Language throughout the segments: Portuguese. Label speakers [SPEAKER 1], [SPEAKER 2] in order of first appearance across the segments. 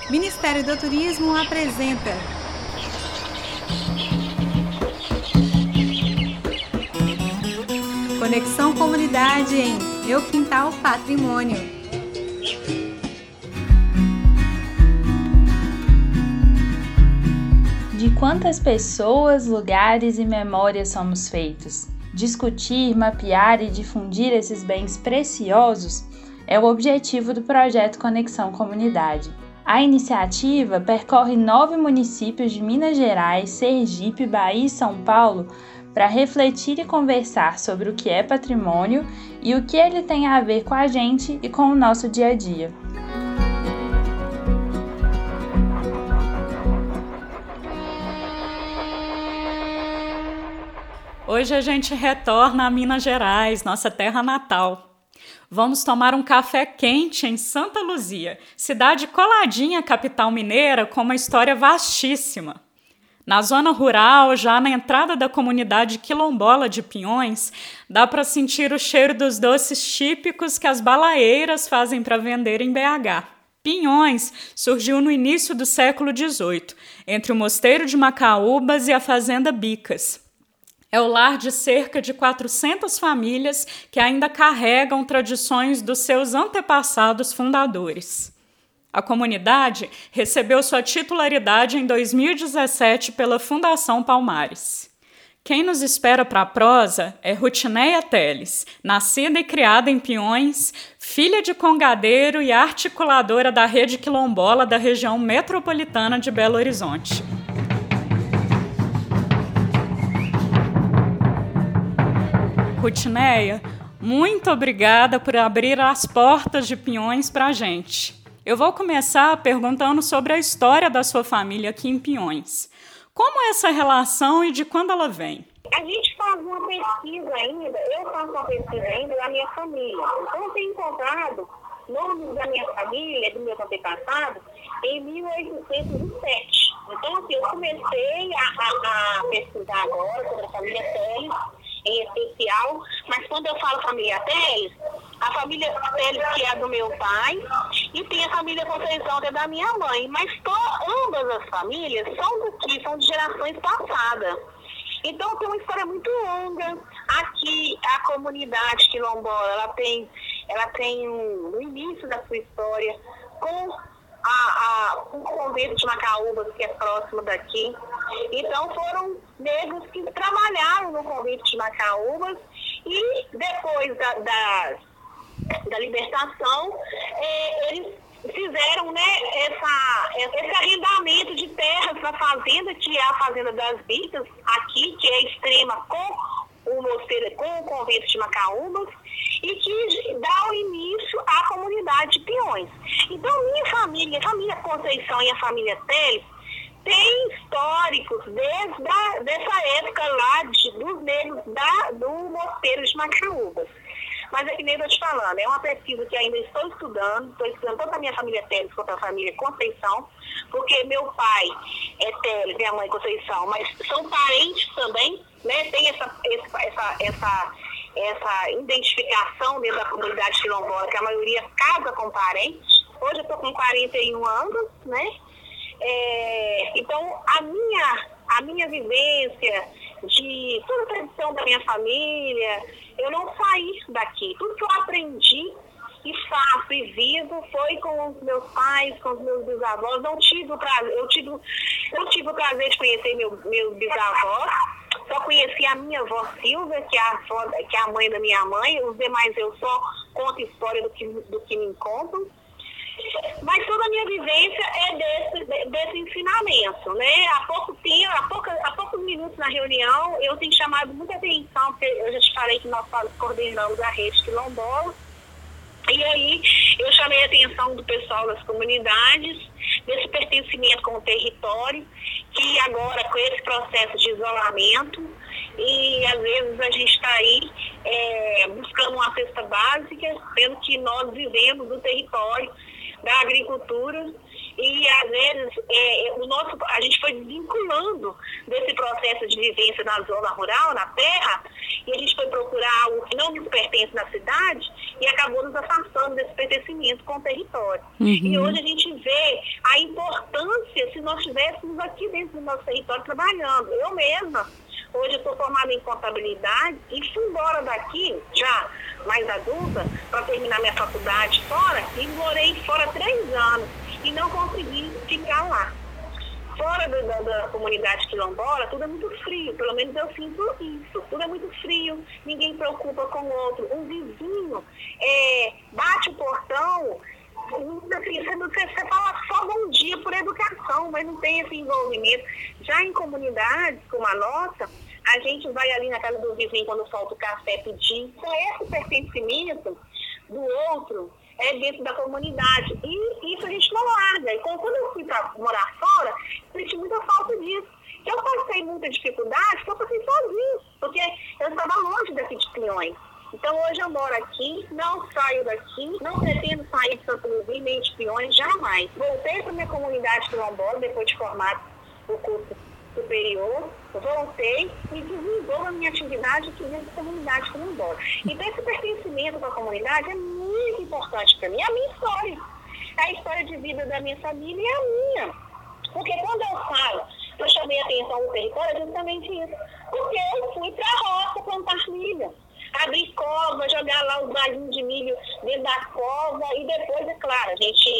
[SPEAKER 1] Ministério do Turismo apresenta Conexão Comunidade em Meu Quintal Patrimônio.
[SPEAKER 2] De quantas pessoas, lugares e memórias somos feitos? Discutir, mapear e difundir esses bens preciosos é o objetivo do projeto Conexão Comunidade. A iniciativa percorre 9 municípios de Minas Gerais, Sergipe, Bahia e São Paulo para refletir e conversar sobre o que é patrimônio e o que ele tem a ver com a gente e com o nosso dia a dia.
[SPEAKER 3] Hoje a gente retorna a Minas Gerais, nossa terra natal. Vamos tomar um café quente em Santa Luzia, cidade coladinha à capital mineira com uma história vastíssima. Na zona rural, já na entrada da comunidade quilombola de Pinhões, dá para sentir o cheiro dos doces típicos que as balaeiras fazem para vender em BH. Pinhões surgiu no início do século XVIII, entre o Mosteiro de Macaúbas e a Fazenda Bicas. É o lar de cerca de 400 famílias que ainda carregam tradições dos seus antepassados fundadores. A comunidade recebeu sua titularidade em 2017 pela Fundação Palmares. Quem nos espera para a prosa é Rutineia Teles, nascida e criada em Pinhões, filha de congadeiro e articuladora da rede quilombola da região metropolitana de Belo Horizonte. Rutineia, muito obrigada por abrir as portas de Pinhões para a gente. Eu vou começar perguntando sobre a história da sua família aqui em Pinhões. Como é essa relação e de quando ela vem?
[SPEAKER 4] A gente faz uma pesquisa ainda, eu faço uma pesquisa ainda da minha família. Então, eu tenho encontrado nomes da minha família, do meu antepassado, em 1807. Então, assim, eu comecei a pesquisar agora sobre a família Teles, em especial, mas quando eu falo família Teles, a família Teles que é do meu pai e tem a família Conceição que é da minha mãe, mas ambas as famílias são de gerações passadas. Então tem uma história muito longa. Aqui a comunidade quilombola, ela tem no início da sua história com o convento de Macaúbas, que é próximo daqui. Então foram negros que trabalharam no convento de Macaúbas e depois da libertação, eles fizeram, né, esse arrendamento de terras na fazenda, que é a Fazenda das Bicas, aqui, que é extrema com o mosteiro, com o convento de Macaúbas, e que dá o início à comunidade de Pinhões. Então, minha família, a família Conceição e a família Teles, tem históricos dessa época lá dos negros do mosteiro de Macaúbas. Mas é que nem eu estou te falando, é uma pesquisa que ainda estou estudando tanto a minha família Teles quanto a família Conceição, porque meu pai é Teles, minha mãe Conceição, mas são parentes também, né? Tem essa identificação dentro da comunidade quilombola, que a maioria casa com parentes. Hoje eu estou com 41 anos, né? Então, a minha vivência de toda a tradição da minha família, eu não saí daqui. Tudo que eu aprendi e faço e vivo foi com os meus pais, com os meus bisavós. Eu tive o prazer de conhecer meus bisavós. Só conheci a minha avó Silvia, que é a mãe da minha mãe. Os demais eu só conto história do que me contam. Mas toda a minha vivência é desse ensinamento, né? Há poucos minutos na reunião, eu tenho chamado muita atenção, porque eu já te falei que nós coordenamos a rede quilombola, e aí eu chamei a atenção do pessoal das comunidades, desse pertencimento com o território, que agora com esse processo de isolamento, e às vezes a gente está aí buscando uma cesta básica, sendo que nós vivemos no território da agricultura E, às vezes, a gente foi desvinculando desse processo de vivência na zona rural, na terra, e a gente foi procurar algo que não nos pertence na cidade e acabou nos afastando desse pertencimento com o território. E hoje a gente vê a importância se nós estivéssemos aqui dentro do nosso território trabalhando. Eu mesma, hoje eu sou formada em contabilidade e fui embora daqui, já mais adulta, para terminar minha faculdade fora, e morei fora 3 anos e não consegui ficar lá. Fora da comunidade quilombola, tudo é muito frio, pelo menos eu sinto isso. Tudo é muito frio, ninguém preocupa com o outro. Um vizinho bate o portão, você fala só bom dia por educação, mas não tem esse envolvimento. Já em comunidades como a nossa, a gente vai ali na casa do vizinho quando falta o café pedir. Então, esse pertencimento do outro é dentro da comunidade. E isso a gente não larga. E quando eu fui para morar fora, eu senti muita falta disso. Eu passei muita dificuldade, porque eu passei sozinha, porque eu estava longe daqui de Pinhões. Então, hoje eu moro aqui, não saio daqui, não pretendo sair de Santa Luzia nem de Pinhões, jamais. Voltei para minha comunidade quilombola, depois de formar o curso superior, voltei e desenvolvo a minha atividade aqui dentro da comunidade quilombola. Então, esse pertencimento com a comunidade é muito importante para mim. É a minha história. É a história de vida da minha família e a minha. Porque quando eu falo, eu chamei a atenção do território, é justamente isso. Porque eu fui para a roça plantar milho, abrir cova, jogar lá os balinhos de milho dentro da cova e depois, é claro, a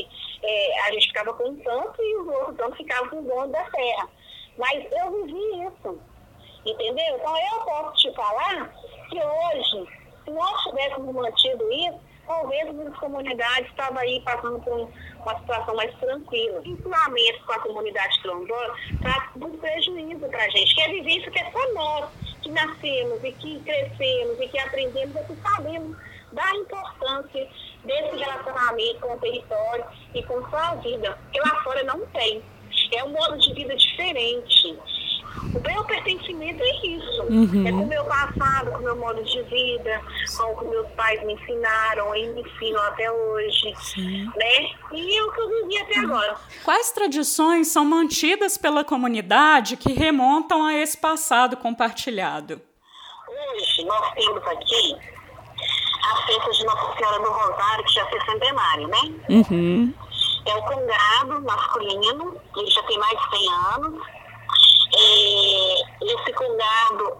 [SPEAKER 4] gente ficava com um tanto e os outros tantos ficavam com o dono da terra. Mas eu vivi isso, entendeu? Então eu posso te falar que hoje, se nós tivéssemos mantido isso, talvez as comunidades estavam aí passando por uma situação mais tranquila. Vinculamento com a comunidade quilombola traz muito prejuízo para a gente, que é viver isso que é só nós, que nascemos e que crescemos e que aprendemos e que sabemos da importância desse relacionamento com o território e com sua vida, que lá fora não tem. É um modo de vida diferente. O meu pertencimento é isso. É com o meu passado, com o meu modo de vida, com o que meus pais me ensinaram e me ensinam até hoje. Né? E é o que eu vivi até agora.
[SPEAKER 3] Quais tradições são mantidas pela comunidade que remontam a esse passado compartilhado?
[SPEAKER 4] Hoje nós temos aqui a festa de Nossa Senhora do Rosário, que já é centenário, né? É o congado masculino, ele já tem mais de 100 anos. Esse congado,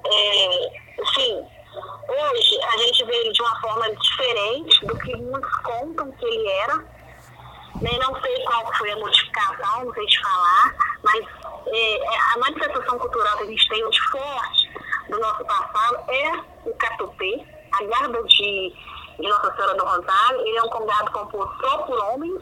[SPEAKER 4] assim, hoje a gente vê ele de uma forma diferente do que muitos contam que ele era. Né? Não sei qual foi a modificação, não sei te falar, mas a manifestação cultural que a gente tem hoje forte do nosso passado é o catupê, a guarda de Nossa Senhora do Rosário. Ele é um congado composto só por homens,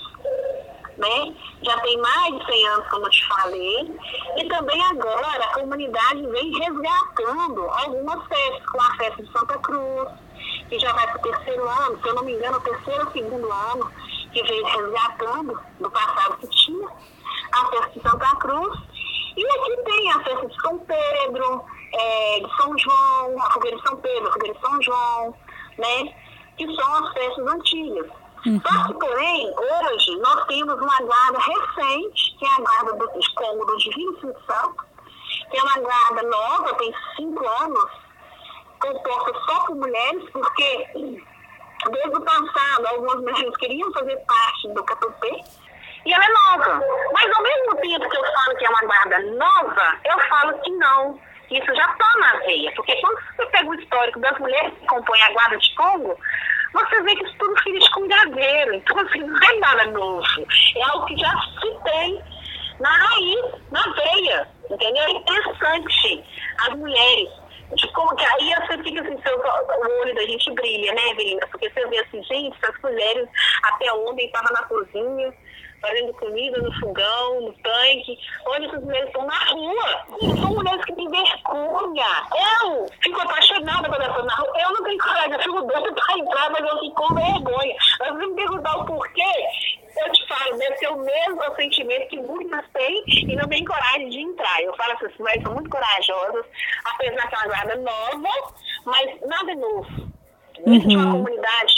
[SPEAKER 4] né? Já tem mais de 100 anos, como eu te falei, e também agora a comunidade vem resgatando algumas festas, como a festa de Santa Cruz, que já vai para o 3º ano, se eu não me engano, o 3º ou 2º ano, que veio resgatando do passado que tinha, a festa de Santa Cruz, e aqui tem a festa de São Pedro, de São João, a fogueira de São Pedro, a fogueira de São João, né? Que são as festas antigas. Só que, porém, hoje nós temos uma guarda recente, que é a guarda do cômodo de Divino Espírito Santo, que é uma guarda nova, tem 5 anos, composta só por mulheres, porque desde o passado algumas mulheres queriam fazer parte do catupê, e ela é nova. Mas ao mesmo tempo que eu falo que é uma guarda nova, eu falo que não. Isso já está na veia, porque quando você pega o histórico das mulheres que compõem a guarda de Congo, você vê que isso tudo filho de congadeiro. Então, assim, não é nada novo. É algo que já se tem na raiz, na veia. Entendeu? É interessante as mulheres. De como que aí você fica assim, o olho da gente brilha, né, Evelina? Porque você vê assim, gente, essas mulheres, até ontem estavam na cozinha, fazendo comida no fogão, no tanque. Hoje essas mulheres estão na rua. São mulheres que têm vergonha. Eu fico apaixonada quando eu estou na rua. Eu não tenho coragem, eu fico doida para entrar, mas eu fico com vergonha. Mas se me perguntar o porquê, eu te falo, deve ser o mesmo sentimento que muitas têm e não tem coragem de entrar. Eu falo que essas mulheres são muito corajosas, apesar que é uma guarda nova, mas nada é novo. Dentro de uma comunidade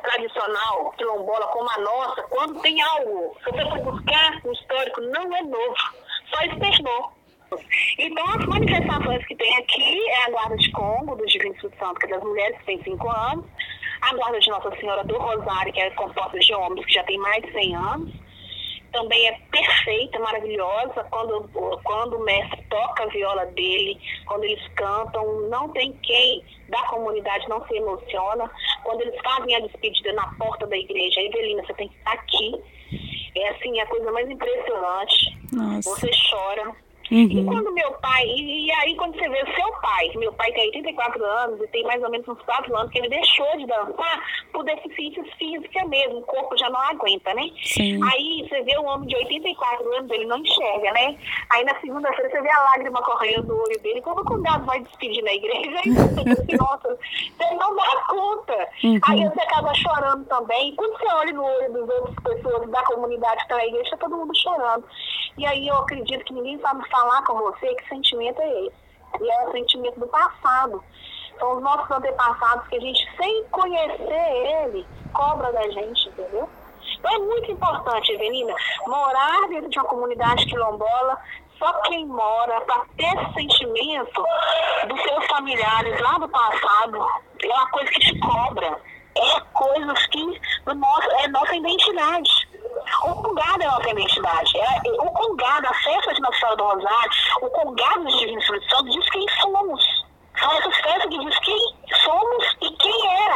[SPEAKER 4] tradicional, quilombola, como a nossa, quando tem algo, se você for buscar um histórico, não é novo, só externou. Então, as manifestações que tem aqui é a Guarda de Congo, do Divino Espírito Santo, que é das mulheres, que tem 5 anos, a Guarda de Nossa Senhora do Rosário, que é composta de homens, que já tem mais de 100 anos, também é perfeita, maravilhosa, quando o mestre toca a viola dele, quando eles cantam, não tem quem da comunidade não se emociona, quando eles fazem a despedida na porta da igreja, Evelina, você tem que estar aqui, é assim, a coisa mais impressionante. Nossa. Você chora. E quando meu pai, e aí quando você vê o seu pai, meu pai tem 84 anos e tem mais ou menos uns 4 anos que ele deixou de dançar por deficiências físicas mesmo, o corpo já não aguenta, né? Sim. Aí você vê um homem de 84 anos, ele não enxerga, né? Aí na segunda-feira você vê a lágrima correndo do olho dele, quando o convidado vai despedir na igreja, aí você pensa, nossa, você não dá conta. Aí você acaba chorando também, e quando você olha no olho das outras pessoas da comunidade que está na igreja, está todo mundo chorando. E aí eu acredito que ninguém sabe falar com você que sentimento é esse. E é o sentimento do passado. São os nossos antepassados que a gente, sem conhecer ele, cobra da gente, entendeu? Então é muito importante, Evelina, morar dentro de uma comunidade quilombola, só quem mora, para ter esse sentimento dos seus familiares lá do passado, é uma coisa que te cobra. É coisas que é nossa identidade. O Congado é a nossa identidade. O Congado, a festa de Nossa Senhora do Rosário, o Congado do Divino Espírito Santo diz quem somos. São essas festas que diz quem somos e o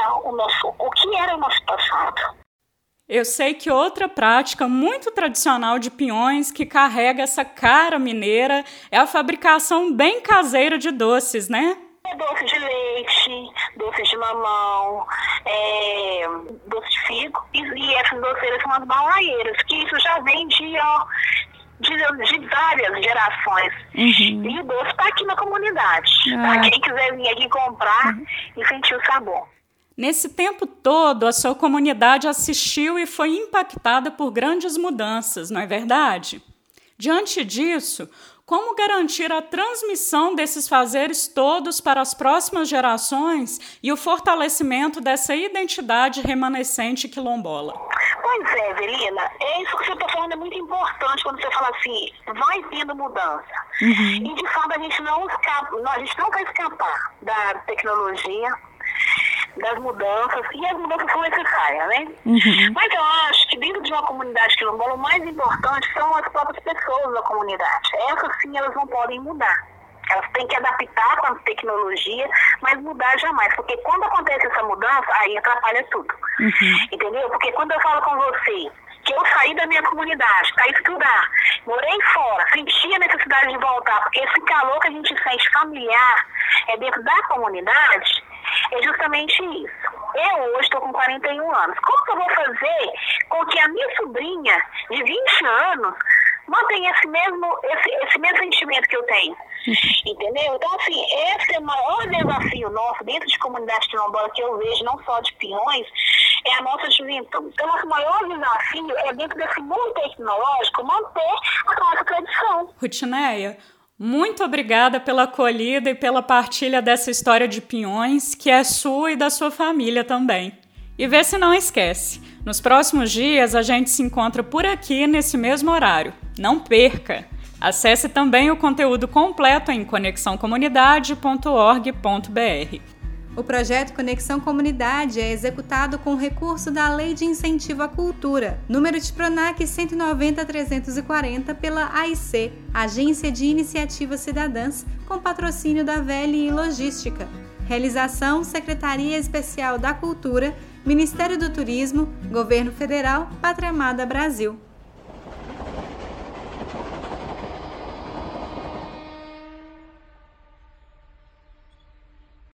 [SPEAKER 4] que era o nosso passado.
[SPEAKER 3] Eu sei que outra prática muito tradicional de Pinhões que carrega essa cara mineira é a fabricação bem caseira de doces, né?
[SPEAKER 4] Doce de leite, doce de mamão, doce de figo. E essas doceiras são as balaeiras, que isso já vem de várias gerações. E o doce está aqui na comunidade. Tá? Quem quiser vir aqui comprar e sentir o sabor.
[SPEAKER 3] Nesse tempo todo, a sua comunidade assistiu e foi impactada por grandes mudanças, não é verdade? Diante disso, como garantir a transmissão desses fazeres todos para as próximas gerações e o fortalecimento dessa identidade remanescente quilombola?
[SPEAKER 4] Pois é, Evelina, isso que você está falando é muito importante quando você fala assim, vai tendo mudança. E de fato a gente não vai escapar da tecnologia, das mudanças, e as mudanças são necessárias, né? Mas eu acho que dentro de uma comunidade quilombola, o mais importante são as próprias pessoas da comunidade. Essas sim, elas não podem mudar. Elas têm que adaptar com a tecnologia, mas mudar jamais. Porque quando acontece essa mudança, aí atrapalha tudo. Entendeu? Porque quando eu falo com você que eu saí da minha comunidade para estudar, morei fora, senti a necessidade de voltar, porque esse calor que a gente sente familiar é dentro da comunidade, é justamente isso. Eu hoje estou com 41 anos. Como que eu vou fazer com que a minha sobrinha de 20 anos mantenha esse mesmo sentimento que eu tenho? Entendeu? Então, assim, esse é o maior desafio nosso dentro de comunidade quilombola que eu vejo, não só de Pinhões, é a nossa juventude. Então, nosso maior desafio é, dentro desse mundo tecnológico, manter a nossa tradição.
[SPEAKER 3] Rutineia, muito obrigada pela acolhida e pela partilha dessa história de Pinhões, que é sua e da sua família também. E vê se não esquece, nos próximos dias a gente se encontra por aqui nesse mesmo horário. Não perca! Acesse também o conteúdo completo em conexãocomunidade.org.br.
[SPEAKER 1] O projeto Conexão Comunidade é executado com recurso da Lei de Incentivo à Cultura, número de PRONAC 190.340, pela AIC, Agência de Iniciativas Cidadãs, com patrocínio da VLI Logística. Realização: Secretaria Especial da Cultura, Ministério do Turismo, Governo Federal, Pátria Amada Brasil.